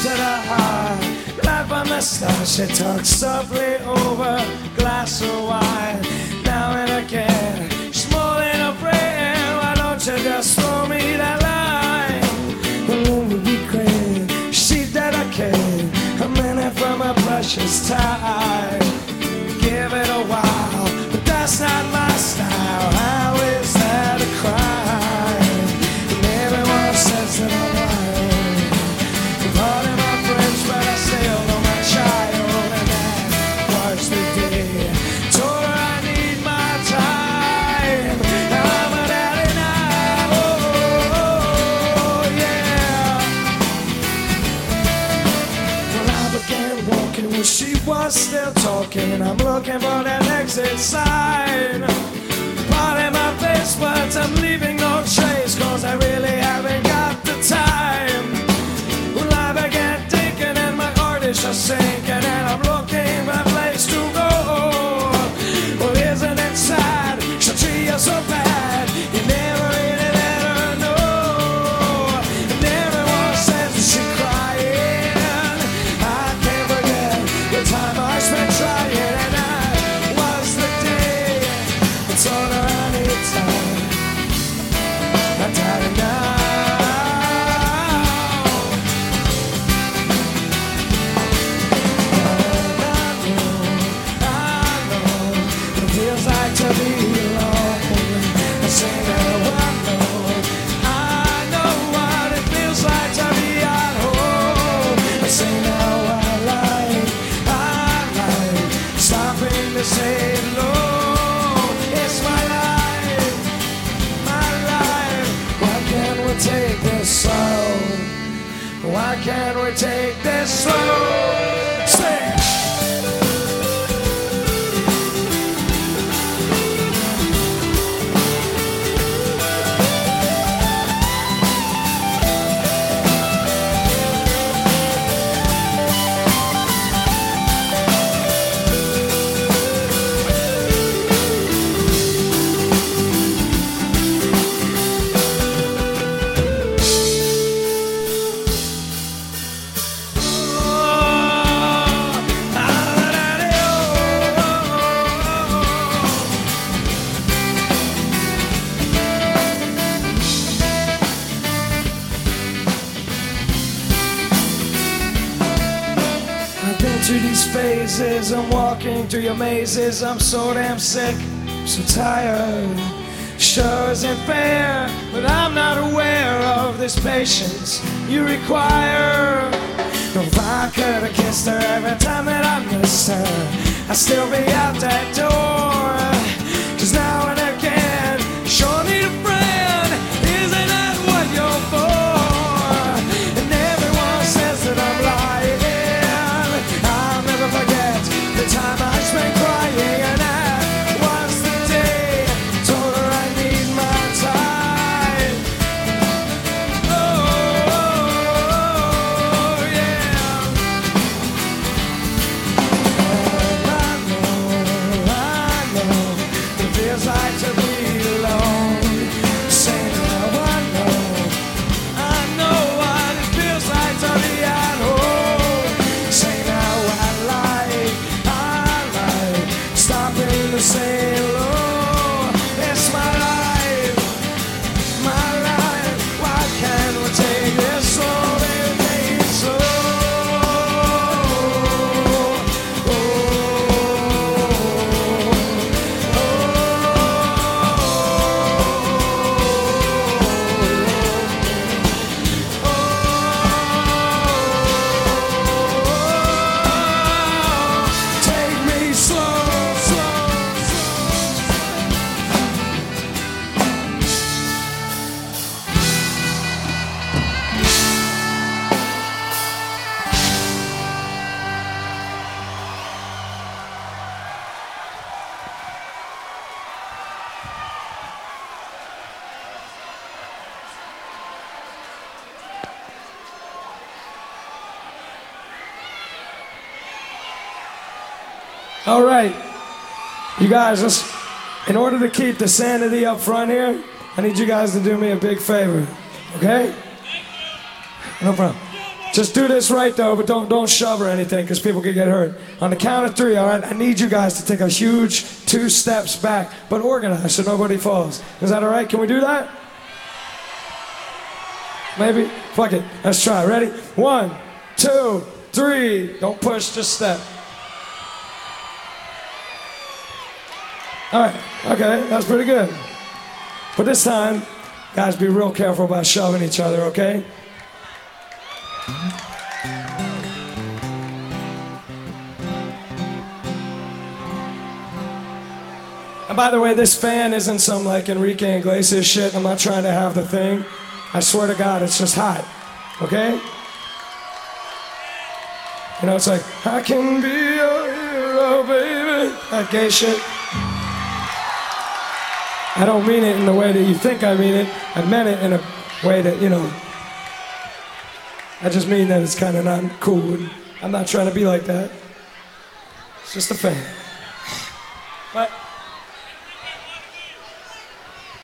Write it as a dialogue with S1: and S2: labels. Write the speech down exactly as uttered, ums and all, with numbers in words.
S1: to the heart. Life on the stars, she talks softly over a glass of wine. Now and again, she's more than a friend. Why don't you just throw me that line? The moon would be great. She'd dedicate a minute from her precious time. Give it a while, but that's not my style. How is that a crime? And everyone says that I'm lying. Pardon my French, but I still know my child. And that was the day. Told her I need my time. Now I'm a daddy now. Oh, oh, oh, yeah. When I began walking, well, she was still talking. I'm looking for that exit sign. Pardon my face, but I'm leaving no trace, cause I really haven't got the time. Well, I began thinking and my heart is just sinking, and I'm looking for a place to go. Well, isn't it sad? She'll treat you so bad. You never really let her know. And everyone says that she's crying. I can't forget the time I spent trying, and that was the day I told her I need time. I'm tired now. To be alone, I say now I know, I know what it feels like to be at home. I say now I like, I like stopping to say hello. It's my life, my life. Why can't we take this slow? Why can't we take this slow? Say. Through these phases, I'm walking through your mazes. I'm so damn sick, so tired. Sure isn't fair, but I'm not aware of this patience you require. If I could have kissed her every time that I missed her, I'd still be out that door. Cause now and again, sure need a friend. Isn't that what you're for? And everyone says that I'm lying. Forget the time I spent crying, and that was the day I told her I need my time. Oh, oh, oh yeah. And I know, I know it feels like to be alone. Say now I know, I know what it feels like to be at home. Say now I say hello. It's my life, my life. Why can't we take this slow, baby, take it slow? Oh, oh, oh, take me slow. All right, you guys, let's, in order to keep the sanity up front here, I need you guys to do me a big favor, okay? No problem. Just do this right though, but don't don't shove or anything, because people could get hurt. On the count of three, all right? I need you guys to take a huge two steps back, but organized so nobody falls. Is that all right? Can we do that? Maybe? Fuck it. Let's try. Ready? One, two, three. Don't push, just step. All right. Okay, that's pretty good. But this time, guys, be real careful about shoving each other, okay? And by the way, this fan isn't some like Enrique Iglesias shit. I'm not trying to have the thing. I swear to God, it's just hot, okay? You know, it's like, I can be your hero, baby. That gay shit. I don't mean it in the way that you think I mean it. I meant it in a way that, you know, I just mean that it's kind of not cool. And I'm not trying to be like that. It's just a fan. But